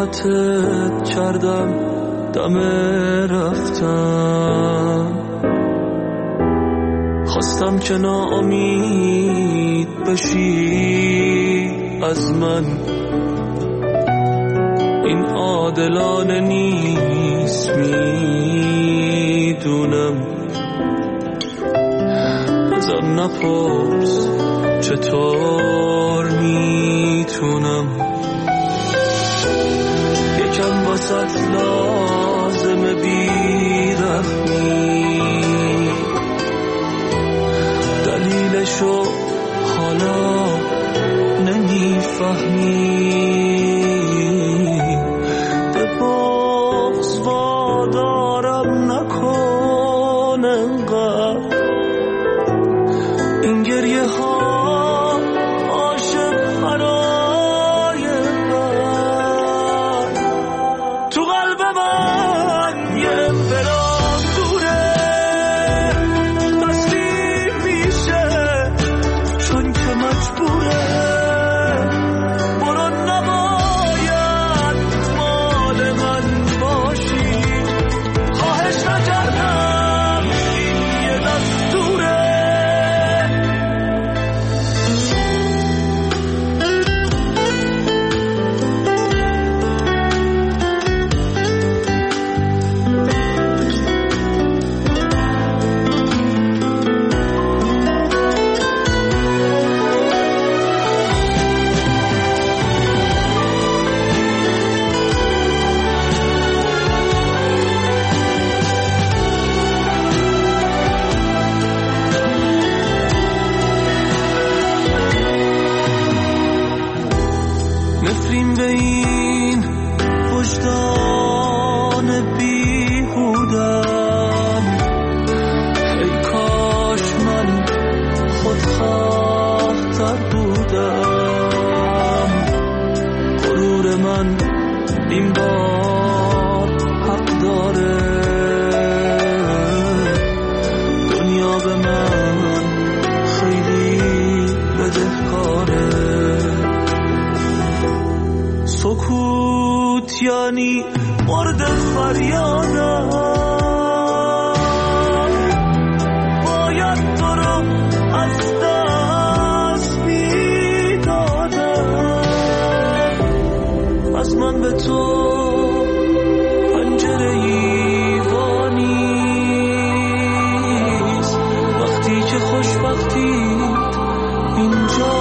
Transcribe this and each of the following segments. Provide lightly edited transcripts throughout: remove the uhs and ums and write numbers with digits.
راحتت کردم دم رفتم، خواستم که ناامید بشی از من، این عادلانه نیست میدونم، ازم نپرس چطور میتونم، یکم واسط لازمه بیرحمی، دلیلشو حالا نمیفهمی، به بغض وادارم نکن انقدر، این گریه ها عاشق برای من، تو قلب من یه امپراتوره تسلیم میشه چون که مجبوره، برو نباید مال من باشی، خواهش نکردم این یه دستوره. نفرین به این وجدان بیهودن، ای کاش من خودخواه‌تر بودم، غرور من این بار حق داره، دنیا به من خیلی بدهکاره، سکوت یعنی مرد فریادم، باید تو رو از دست میدادم، از من به تو پنجره ایوا نیست، وقتی که خوشبختی اینجا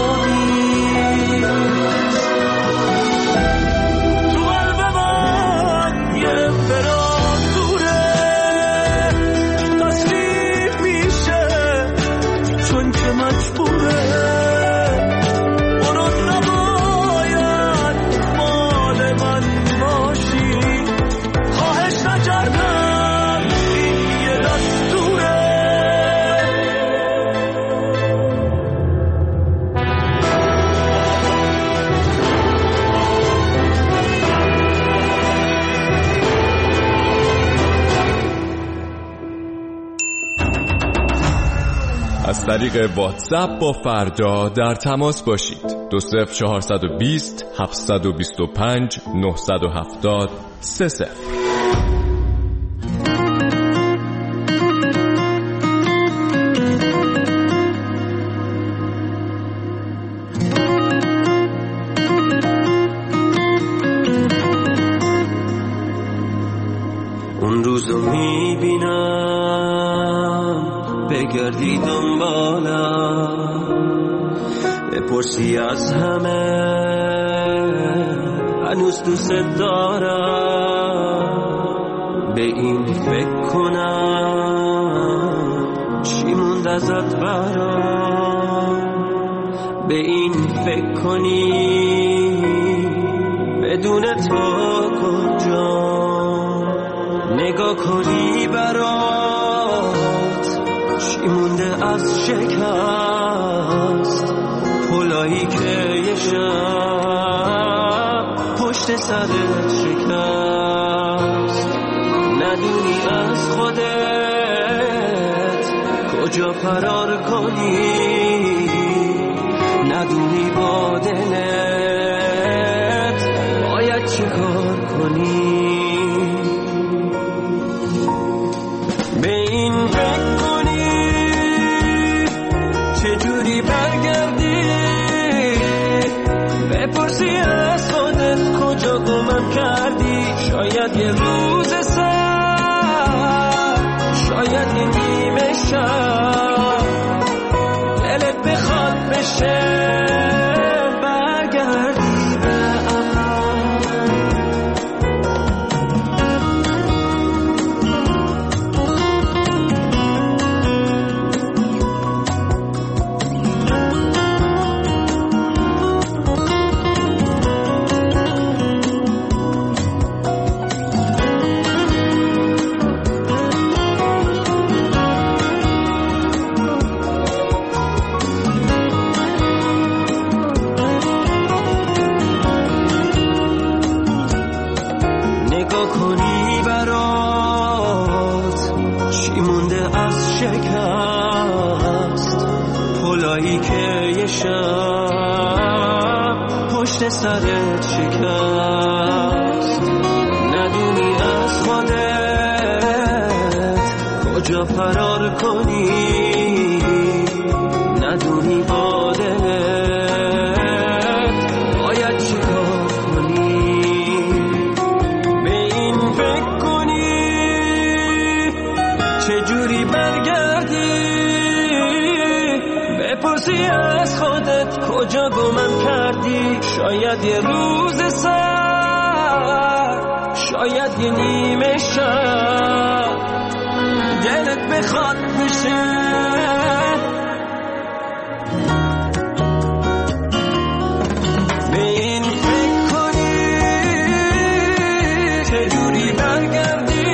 از طریق واتساپ با فردا در تماس باشید. 20420 725 970 30. اون روزو میبینم بگردی دنبالم، بپرسی از همه هنوز دوست دارم، به این فکر کنم چی موند ازت برام، به این فکر کنی بدون تو کجا، نگاه کنی برات چی مونده از شکست، پلایی که یه شب پشت سرت شکست، ندونی از خودت کجا فرار کنی، ندونی با دلت باید چه کار کنی، به این فکر کنی چجوری برگردی، بپرسی از خودت کجا گمم کردی. شاید یه روز سر، شاید یه نیمه شب دلت بخواد بشه برگردی به عقب. سرت شکست، ندونی از خودت کجا فرار کنی، ندونی با دلت باید چیکار کنی، به این فکر کنی چجوری برگردی، بپرسی از خودت کجا گمم کردی. شاید یه روز سر، شاید یه نیمه شب دلت بخواد بشه به این فکر کنی چجوری برگردی،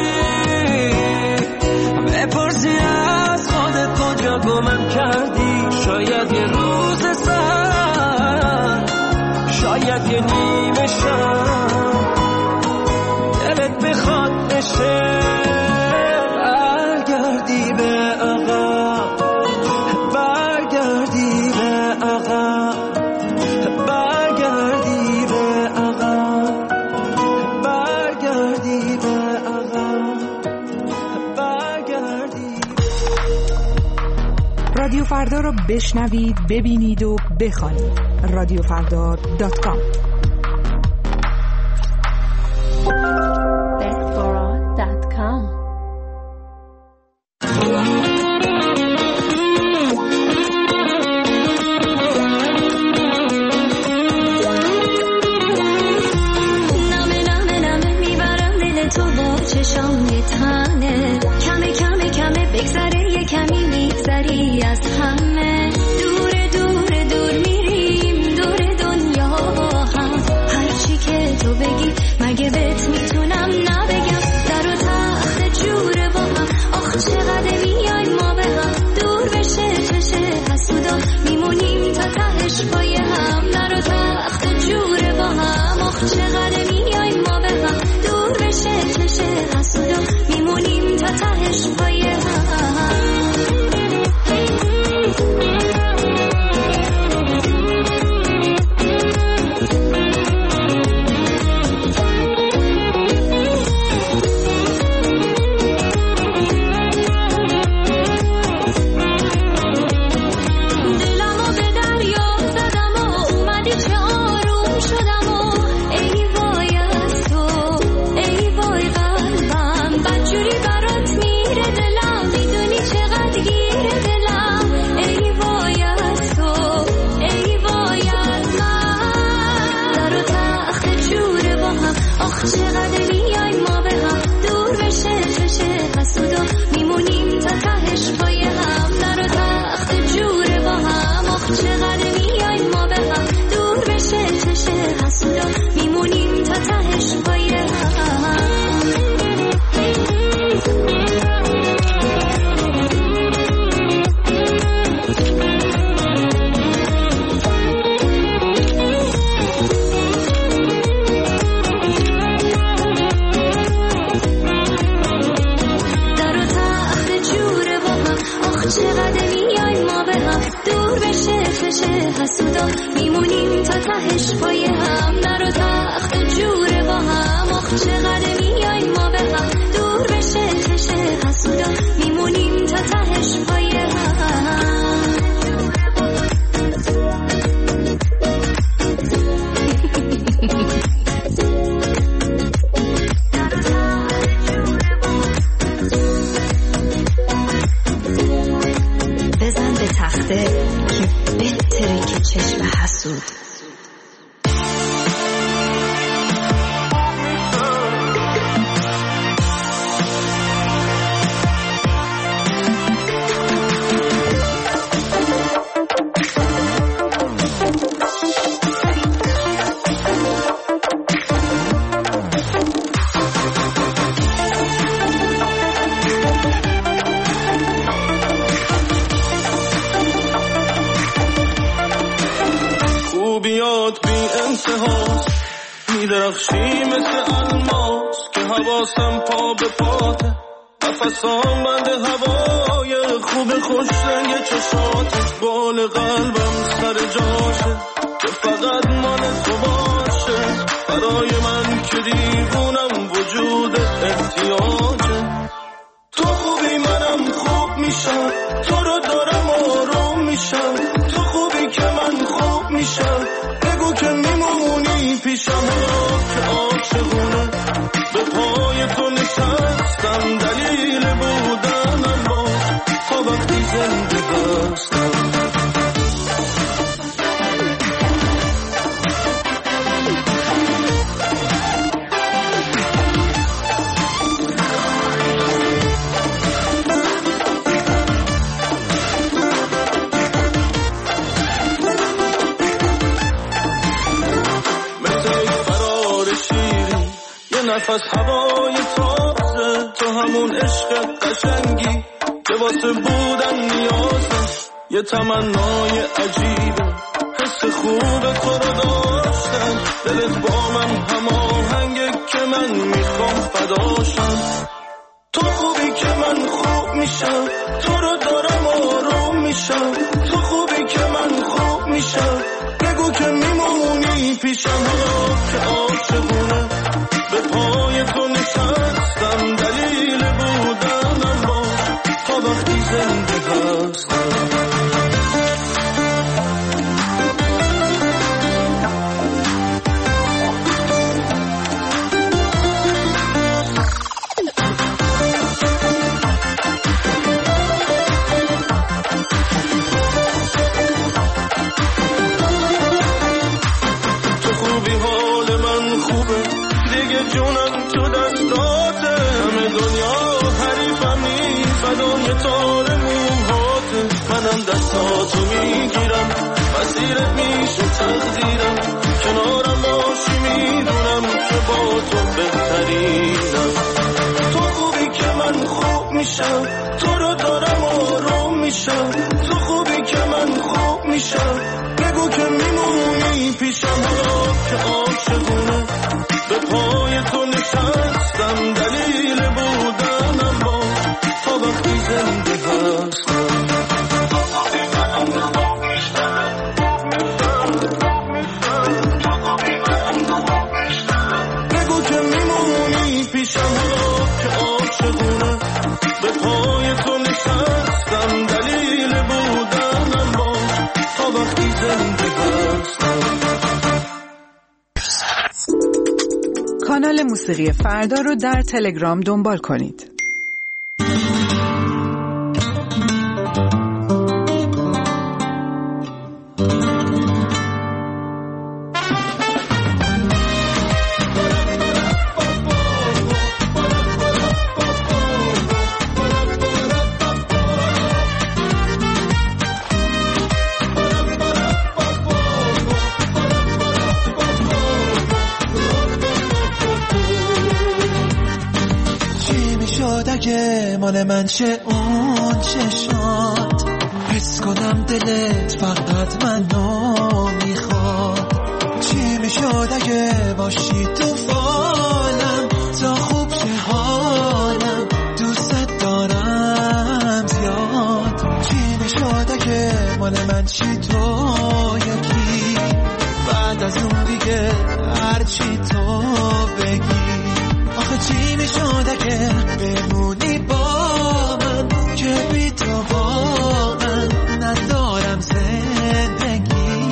بپرسی از خودت کجا گمم کردی. شاید یه روز سر، شاید یه نیمه شب دلت بخواد بشه برگردی به عقب، برگردی به عقب، برگردی به عقب، برگردی به عقب، برگردی. رادیو فردا رو بشنوید، ببینید و بخوانید. radiofardar.com. بسته که بهتره که چشم حسود. خوبیات بی انتهاست، میدرخشی مثل الماس که حواسم پا به پاته، نفسام بند هوای خوب خوش رنگ چشاتت، بال قلبم سر جاشه که فقط مال تو باشه، برای من که دیوونم وجود احتیاجه. تو خوبی منم خوب میشم، تو رو دارم آروم میشم، تو خوبی که من خوب میشم، بگو که میمونی پیشم، که عاشقونه به پای تو نشستم، دلیل بودنم باز تا وقتی زنده هستم. نفس هوای تازه، تو همون عشق قشنگی که واسه بودن نیازه، یه تمنای عجیبه حس خوب تو رو داشتم، دلت با من هماهنگه که من میخوام فداشم. تو خوبی که من خوب میشم، تو رو دارم آروم میشم، تو خوبی که من خوب میشم، بگو که میمونی پیشم، که عاشقونه به پای تو نشستم، دلیل بودنم باز تا وقتی زنده هستم. تو خوبی حال من خوبه، دیگه جونم تو دستاته، همه دنیا حریفمی، فدای تار موهاته، منم دستاتو میگیرم، مسیرت میشه تقدیرم، کنارم باشی میدونم که با تو بهترینم. تو خوبی که من خوب میشم، تو رو دارم آروم میشم، تو خوبی که من خوب میشم، بگو که میمونی پیشم، که عاشقونه به پای تو نشستم، دلیل بودنم باز تا وقتی زنده هستم. بگو که میمونی پیشم، که عاشقونه به پای تو نشستم، دلیل بودنم باز تا وقتی زنده هستم. کانال موسیقی فردا رو در تلگرام دنبال کنید. مال من چه اون چشات، حس کنم دلت فقط منو میخواد. چی میشد اگه باشی تو فالم، تا خوب شه حالم، دوست دارم زیاد. چی میشد اگه مال من چی تو یکی، بعد از اون دیگه هرچی تو بگی. آخه چی میشد اگه بمونی با من، که بی تو واقعا ندارم زندگی.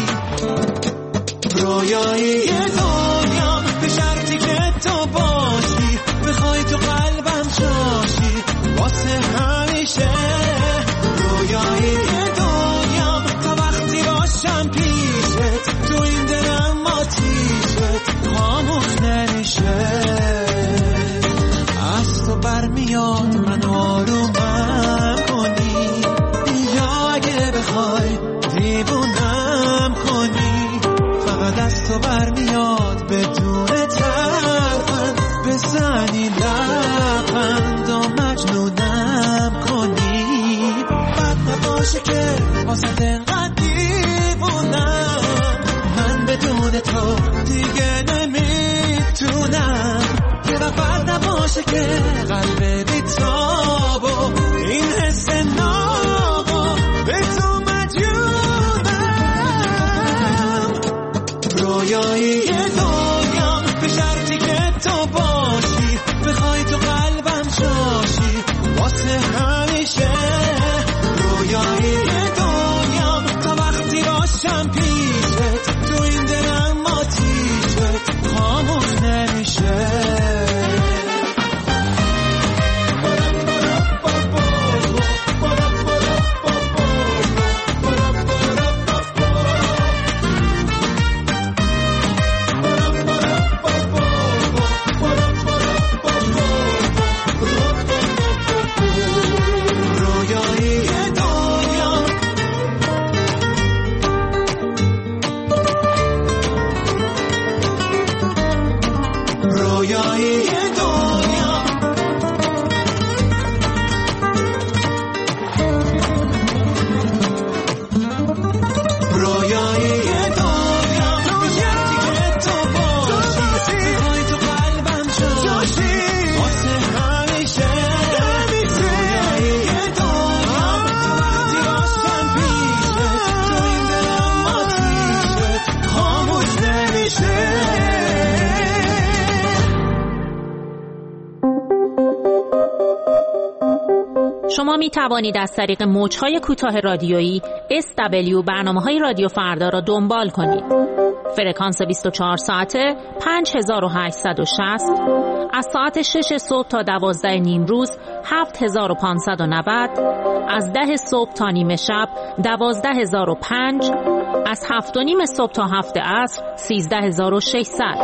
رویایی دنیا به شرطی که تو باشی، بخوای تو قلبم جاشی واسه همیشه. رویایی میخوای دیوونم کنی، فقط از تو برمیاد بدون ترفند بزنی لبخند و مجنونم کنی. بد نباشه که واسه انقدر دیوونم، من بدون تو دیگه نمیتونم. یه وقت نباشه که قلب بیتاب و این حس نابو به تو مجنونم. رویایی دنیا به شرطی که تو باشی، بخوای تو قلبم جاشی واسه همیشه. رویایی دنیا تا وقتی باشم پیشت، تو این دلم آتیشت خاموش نمیشه. شما می توانید از طریق موج‌های کوتاه رادیویی SW برنامه‌های رادیو فردا را دنبال کنید. فرکانس 24 ساعته 5860، از ساعت 6 صبح تا 12 نیم روز 7590، از 10 صبح تا نیمه شب 12005، از 7 و نیم صبح تا 7 عصر 13600.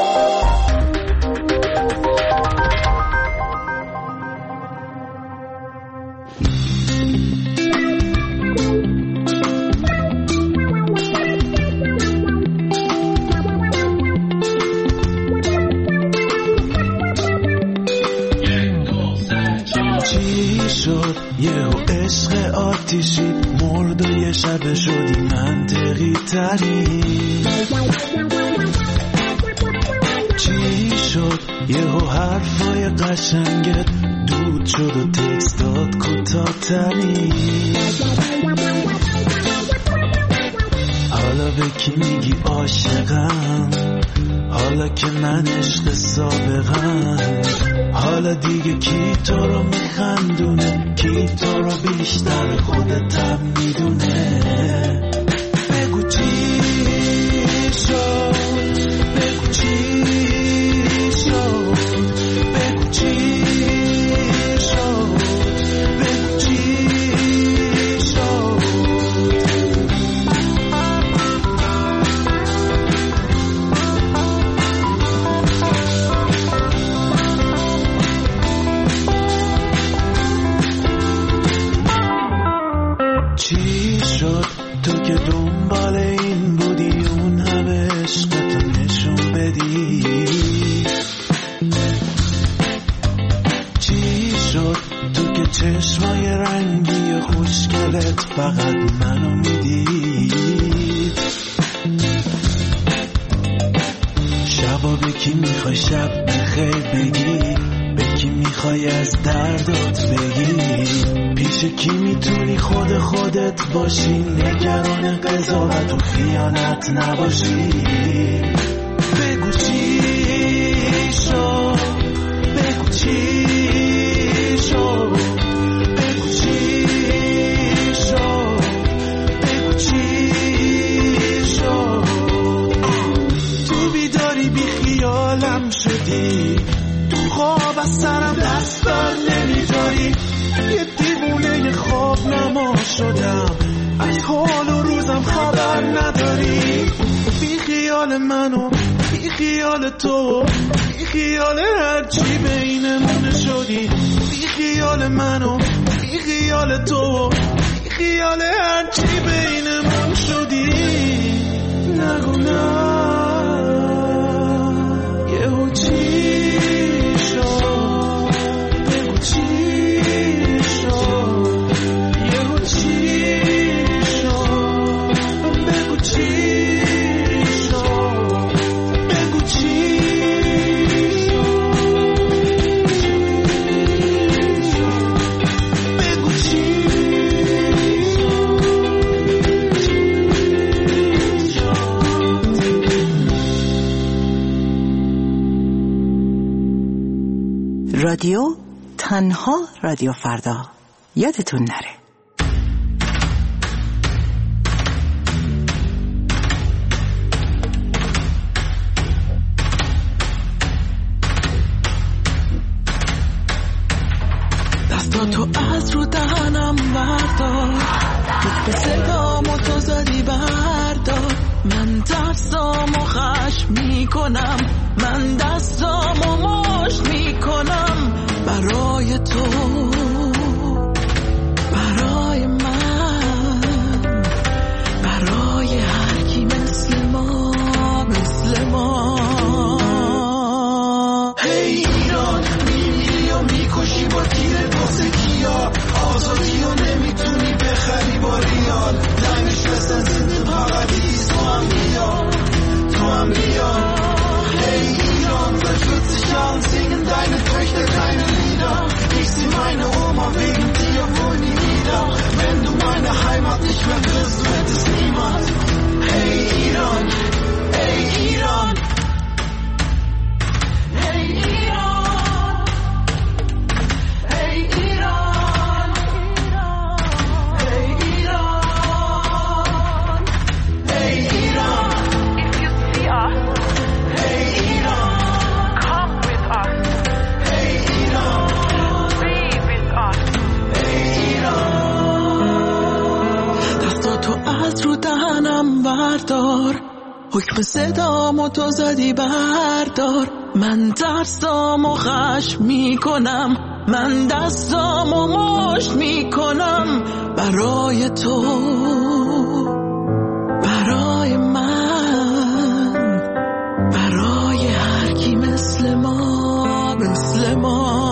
یهو عشق آتیشی مرد و یه شب شدی منطقی تری. چی شد یهو حرفای قشنگت دود شد و تکستات کوتاه تری. حالا به کی میگی عاشقم، حالا که من عشق سابقم. حالا دیگه کی تو رو میخندونه، کی تو رو بیشتر خودت میدونه. بگو چی شد، بگو چی شد، بگو چی شد، بگو چی شد. چی شد تو که دنبال این بودی اون همه عشقتو نشون بدی. چی شد تو که چشمای رنگی خوشگلت فقط منو میدید. شبا به کی میخوای شب بخیر بگی، به کی میخوای از دردات بگی. پیش کی میتونی خودت باشی، نگران قضاوت و خیانت نباشی. بگو چی شد، بگو چی شد، بگو چی شد، بگو چی شد. تو بیداری بی خیالم شدی، تو خواب از سرم دستار نمیذاری. یه دیوونه خواب نما شدم، از حال و روزم خبر نداری. بی خیال منو، بی خیال تو، بی خیال هرچی بینمون شدی. بی خیال منو، بی خیال تو، بی خیال هرچی بینمون شدی نگو نه یهو چی شد بگو چی شد یهو چی شد بگو چی شد بگو چی بگو چی رادیو تنها رادیو فردا یادتون نره. دستاتو از رو دهنم بردار به صدامو تو زدی بردار من دستامو خشم میکنم من دستامو مشت میکنم برای تو برای من برای هر کی مثل ما مثل ما. هی ایران میمیری و میکشی با تیر واسه کیا آزادی و نمیتونی بخری با ریال دنش بستن زنده پارادیس تو هم بیا تو هم بیا. Hey Iran, seit 40 Jahren singen deine Töchter deine Lieder. Ich seh meine Oma wegen dir wohl nie wieder. Wenn du meine Heimat nicht mehr wirst, wird es niemand. Hey Iran, hey Iran. Hey Iran, hey Iran. Hey Iran, hey Iran. If you see us. Hey Iran, come with us. Hey Iran, be with us. Hey Iran, دستاتو از رو دهنم بردار حکم صدامو تو زدی بردار من دستامو خشم میکنم من دستامو مشت میکنم برای تو برای من برای هر کی مثل ما مثل ما.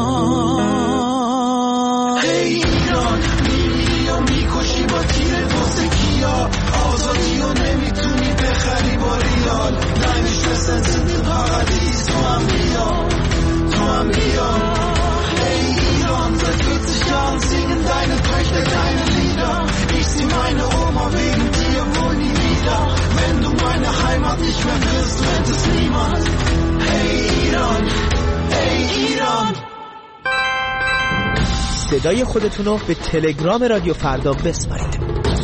هی ایران میمیری و میکشی با تیر واسه کیا آزادی و نمیتونی بخری با ریال دنش بستن زنده پارادیس تو هم بیا تو هم بیا. Hey Iran, seit 40 Jahren singen deine Töchter deine Lieder. Ich seh meine Oma wegen dir wohl nie wieder. Wenn du meine Heimat nicht mehr wirst, wird es niemand. Hey Iran, hey Iran. صدای خودتونو به تلگرام رادیو فردا بسپارید.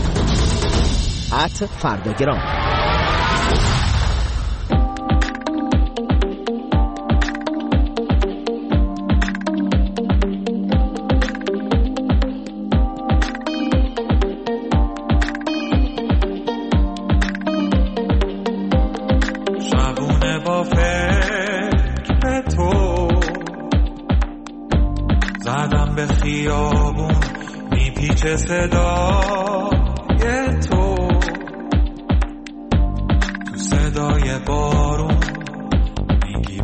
@فرداگرام. شبونه با فکر تو زدم به خیابون میپیچه صدای تو تو صدای بارون میگی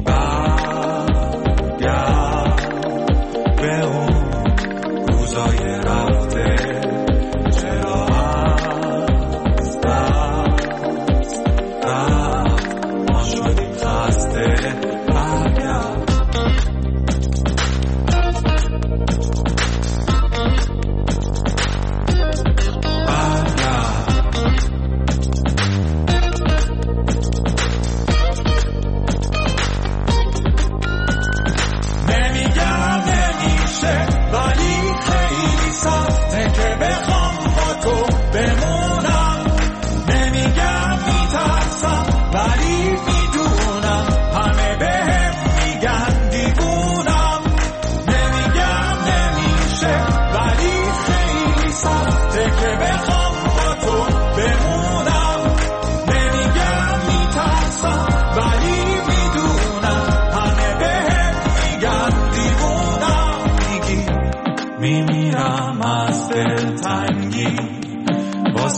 برگرد به اون روزای رفته چرا از دست رفت ما شدیم خسته برگرد.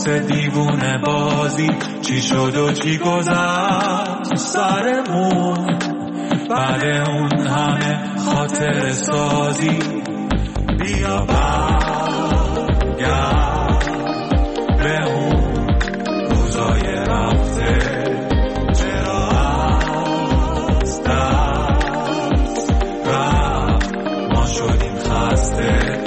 واسه دیوونه بازی چی شد و چی گذشت سرمون بعد اون همه خاطر سازی بیا برگرد به اون روزای رفته چرا از دست رفت ما شدیم خسته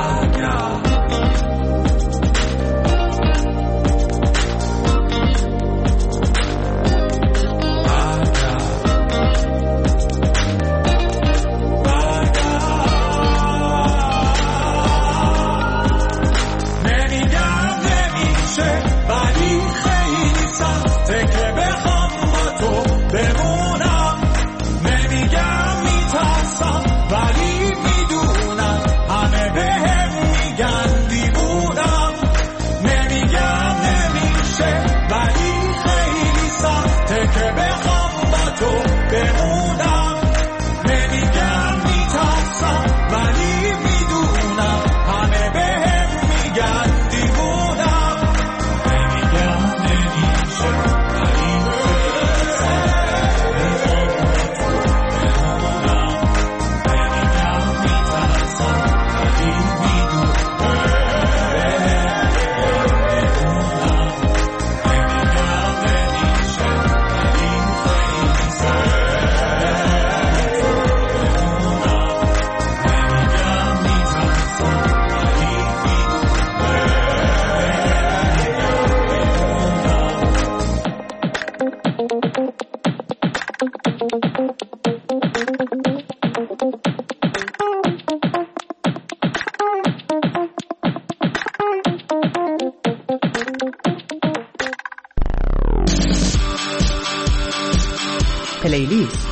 پلیلیست.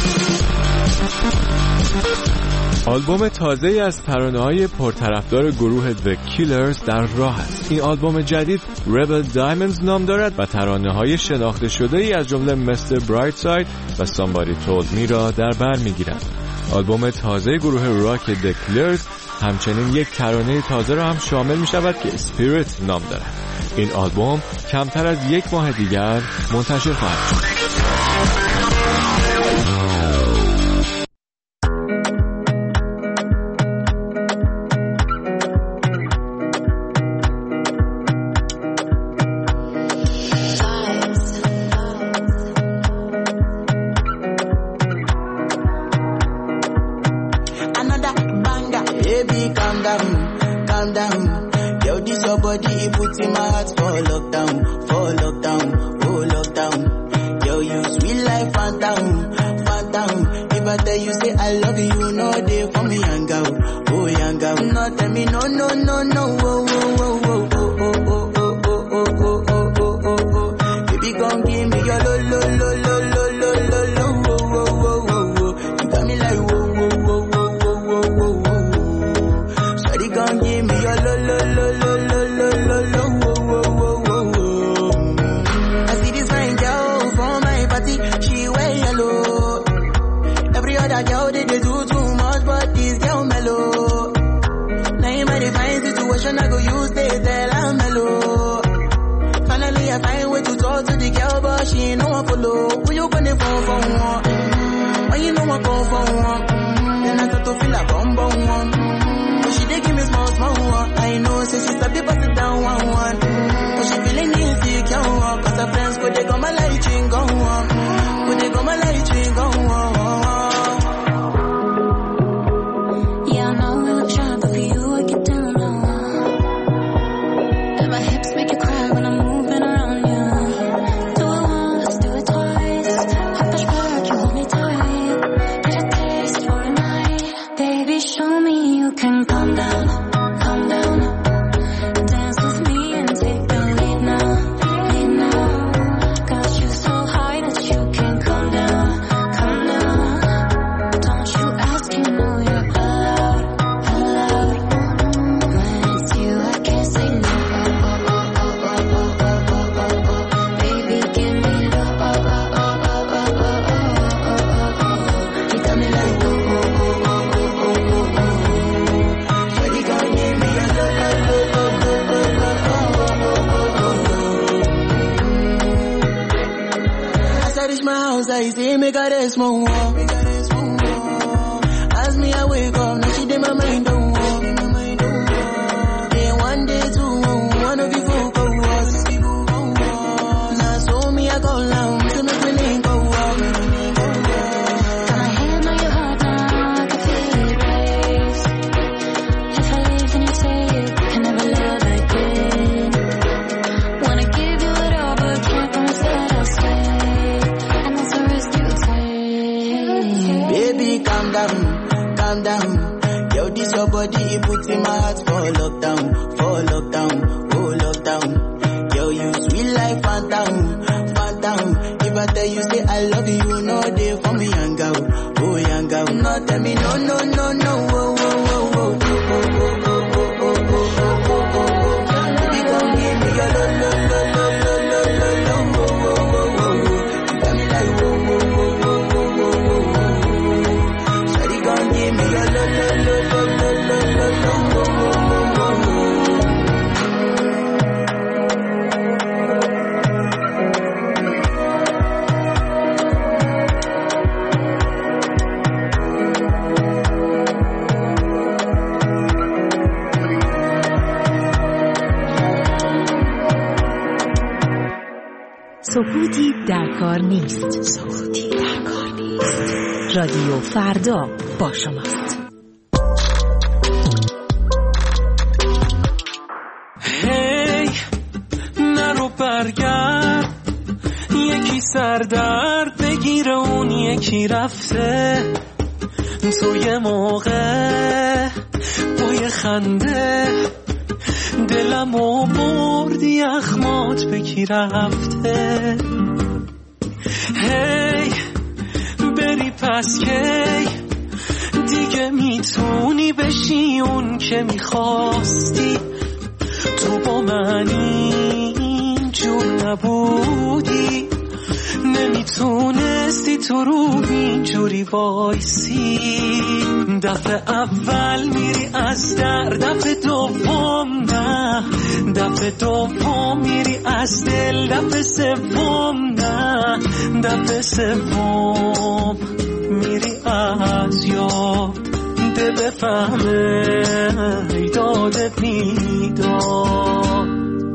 آلبوم تازه‌ای از ترانه‌های پرطرفدار گروه The Killers در راه است. این آلبوم جدید Rebel Diamonds نام دارد و ترانه‌های شناخته شده‌ای از جمله Mr. Brightside و Somebody Told Me را در بر می‌گیرد. آلبوم تازه گروه راک The Killers همچنین یک ترانه تازه را هم شامل می‌شود که Spirit نام دارد. این آلبوم کمتر از یک ماه دیگر منتشر خواهد شد. Dance with me and take the lead now. Got you so high. I say, make her rest more. As me I wake up, now she did my mind don't walk. Then one day two, one of you focus. Now so me I go down, to make me link go walk. Got my hand on your heart now, I can feel it race. If I leave and you say you can never love again. Wanna give you it all, but can't promise that I'll stay. And that's a risk you take. Baby, calm down, calm down. Yo, this your body, it puts in my heart for lockdown, oh lockdown. Yo, you sweet like phantom, phantom. If I tell you say I love you, you know they for me young girl, oh young girl. No, tell me no, no, no, no, oh, oh, oh, oh, oh, oh, oh, oh, oh, oh, oh, oh. Baby, come give me your lo, lo, lo, lo, lo, lo, lo, lo, oh, oh, oh, oh. You got me like oh, oh, oh, oh, oh, oh, oh, oh. Shawty, come give me your lo, lo, lo, lo, lo, lo, lo, lo, oh, oh, oh, oh. سکوتی در کار نیست. رادیو فردا با شماست. هی نرو برگرد، یکی سردرد بگیره اون یکی رفته. تو یه موقع با یه خنده دلمو بردی اخمات بکی رفته. هی بری پس کی دیگه میتونی بشی اون که میخواستی. تو با من اینجور نبودی، نمیتونستی تو رو اینجوری وایسی. دفعه اول میری از در، دفعه دوم نه، دفعه دوم میری از دل، دفعه سوم نه، دفعه سوم میری از یاد. ده بفهمه دادت میداد.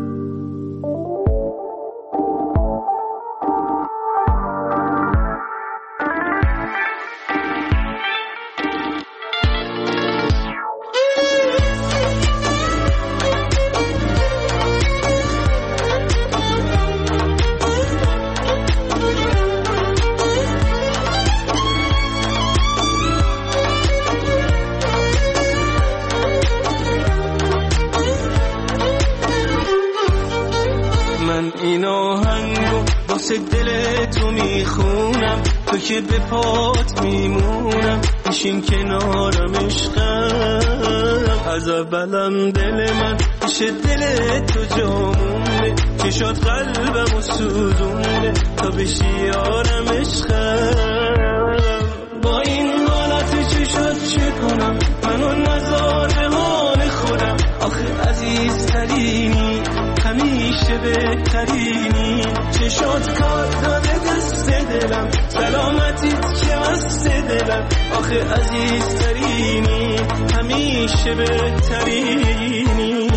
این آهنگو واسه دل تو میخونم، تو که به پات میمونم. بشین کنارم عشقم، از اولم دل من پیش دل تو جامونه. چشات قلبمو سوزونه تا بشی یارم عشقم. با این حالت چشات چه کنم، منو نزار به حال خودم. آخه عزیزترینی، همیشه بهترینی. چشات کار داده دست دلم، سلامتیت که مست دلم. آخه عزیزترینی، همیشه بهترینی.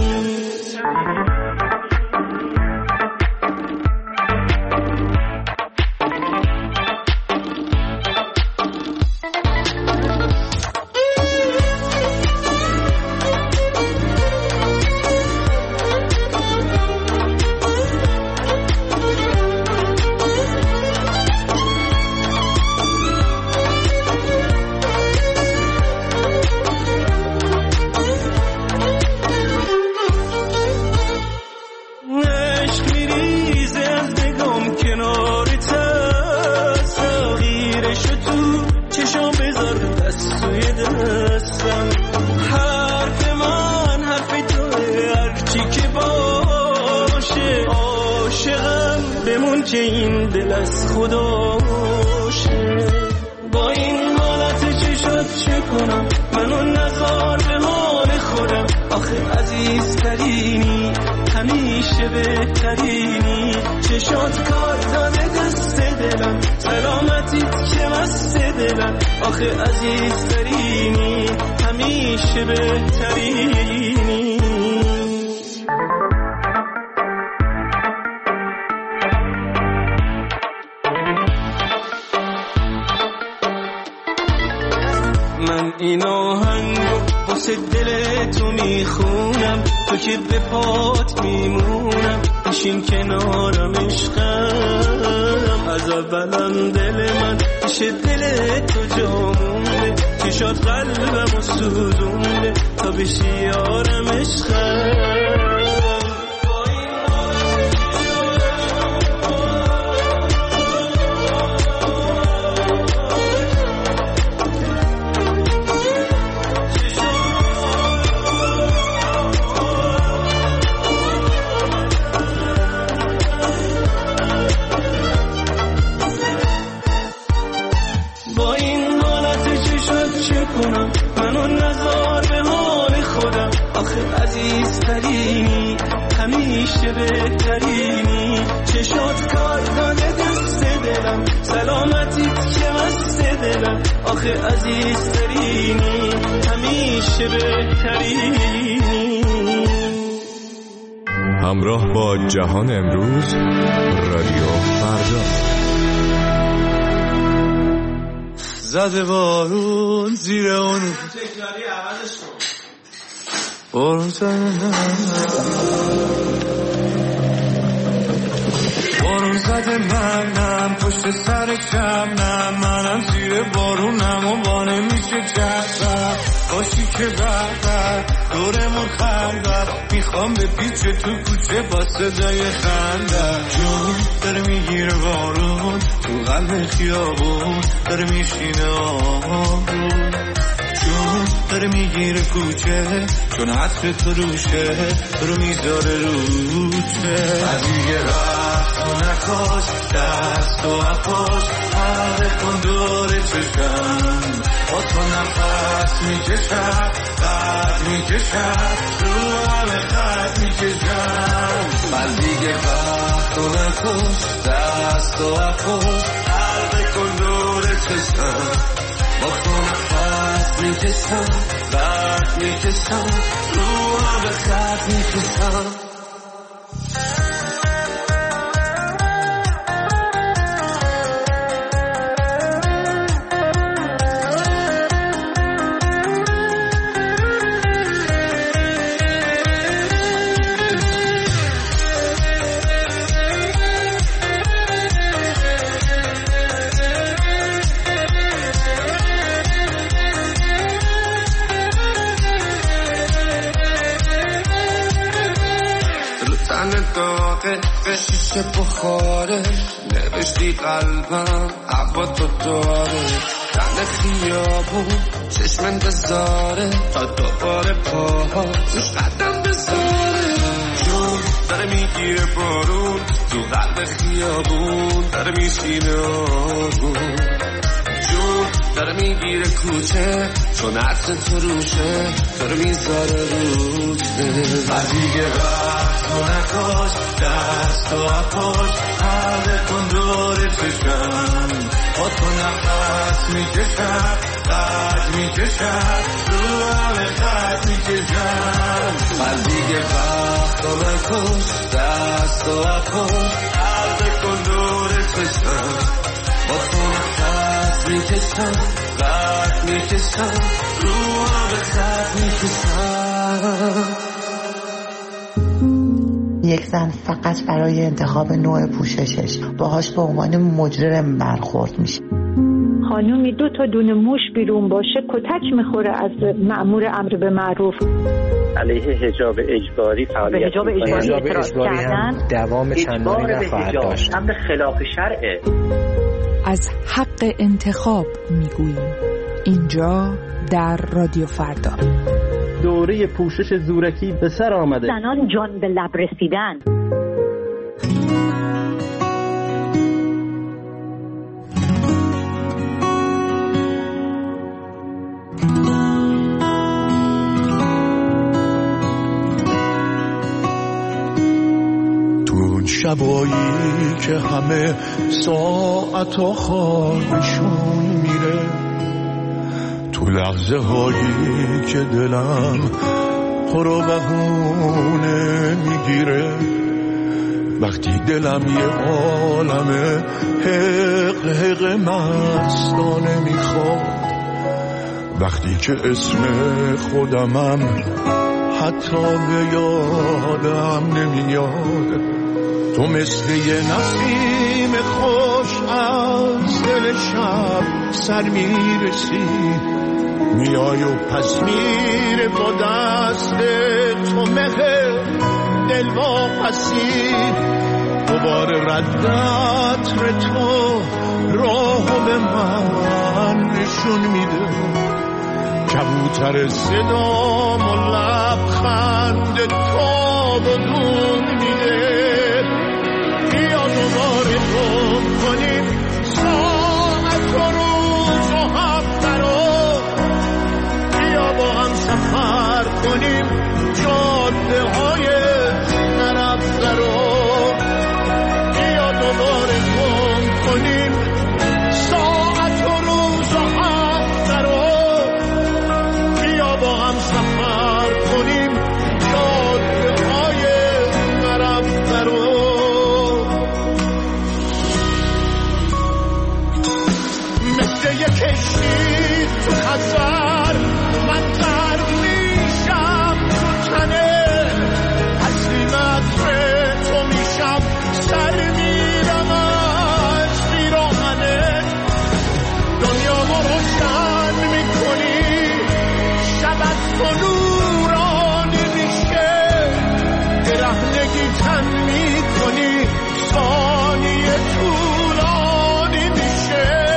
که این دل از خداشه. با این حالت چشات چه کنم، منو نذار به حال خودم. آخه عزیزترینی، همیشه بهترینی. چشات کار داده دست دلم، آخه عزیزترینی همیشه بهترینی. من این آهنگو واسه دل تو میخونم، تو که به پات میمونم، بشین کنارم عشقم. از اولم دل من پیش دل تو جامونه، چشات قلبم و سوزونده تا بشی یارم عشقم. منو نذار به حال خودم، آخه عزیزترینی همیشه بهترینی. چشات کار داده دست دلم، سلامتیت که مست دلم، آخه عزیزترینی همیشه بهترینی. همراه با جهان امروز، رادیو فردا. زده بارون زیر اونو بارون زده منم پشت سرشم، نه منم زیر بارونم و بانه میشه چشم. باشی که بردر دورمون خندر، میخوام به پیچه تو کوچه با صدای خندر. جون داره میگیره بارون تو قلب خیابون، داره میشینه آمون. جون داره میگیره کوچه چون عطر تو روشه، تو رو میذاره روچه. از دیگه رفت و نکاش دست و اپاش، حلقه کن دور چشم. با تو نفس میکشم قد میکشم، رو همه خط میکشم. از دیگه رفت و نکاش دست و اپاش، حلقه کن دور چشم. با تو نفس میکشم قد میکشم، رو همه خط میکشم. به شیشه بخاره نوشتی قلبم هوا تو داره، تن خیابون چشم انتظاره تا دوباره پاها توش قدم بذاره. جون داره میگیره بارون تو قلب خیابون، داره میشینه آروم. جون داره میگیره کوچه چون عطر تو روشه، داره میذاره روچه. و دیگه وقت و نکاش دست و اپاش، حلقه کن دور چشم. با تو نفس میکشم قد میکشم، رو همه خط میکشم. و دیگه وقت و نکاش دست و اپاش، حلقه کن دور چشم. با تو نفس میکشم قد میکشم، رو همه خط میکشم. یک زن فقط برای انتخاب نوع پوششش باهاش به عنوان مجرم برخورد میشه. خانومی 2 تا دونه موش بیرون باشه کتک میخوره از مأمور امر به معروف. علیه حجاب اجباری فعالیت حجاب اجباری هم دوام چندانی نخواهد داشت. امر خلاف شرعه. از حق انتخاب میگوییم اینجا در رادیو فردا. دوره پوشش زورکی به سر آمده. زنان جان به لب رسیدن. شبایی که همه ساعتا خوابشون میره، تو لحظه هایی که دلم پرو بهونه میگیره، وقتی دلم یه عالمه حق حق مستانه میخواد، وقتی که اسم خودمم حتی به یادم نمیاد. تو مثل یه نسیم خوش از دل شب سر میرسی، میای و پس میره با دست تو مه دل واپسی. دوباره رد عطر تو راهو به من نشون میده، کبوتر صدام و لبخند تو بدون میده. بیا دوباره گم کنیم ساعت و روز و هفته رو، بیا با هم سفر کنیم جاده های نرفته رو، بیا دوباره گم کنیم ساعت و روز و هفته رو، بیا با هم سفر کنیم جاده های نرفته رو. مثل یک کشتی تو خزر من غرق میشم تو تنه، تسلیمت تو میشم سر میرم از بیراهنه. دنیا ما روشن میکنی شب از تو نورانی میشه، برهنگی تن میکنی ثانیه طولانی میشه.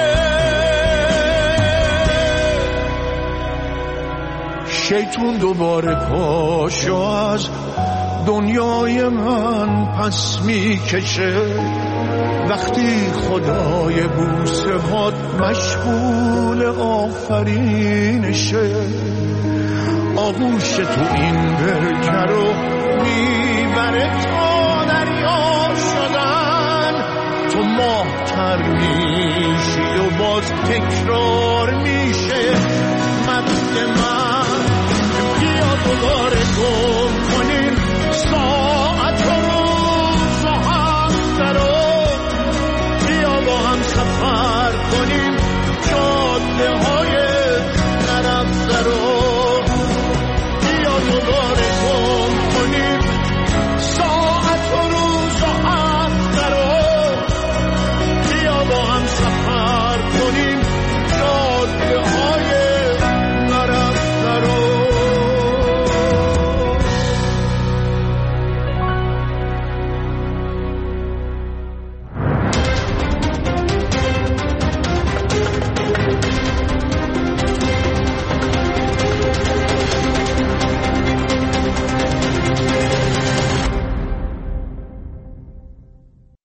شیطون دوباره پاشو از دنیای من پس میکشه، وقتی خدای بوسه هات مشغول آفرینشه. آغوش تو این برکه رو میبره تا دریا شدن، تو ماه‌تر میشی و باز تکرار میشه مد من. بیا دوباره گم کنیم ساعت و روز و هفته رو، بیا با هم سفر کنیم جاده های